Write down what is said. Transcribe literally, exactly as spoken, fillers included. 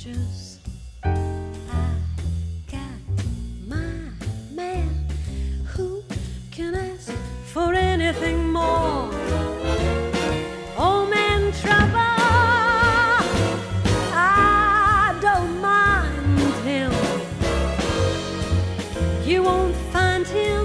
pictures. I got my man. Who can ask for anything more? Old man trouble, I don't mind him. You won't find him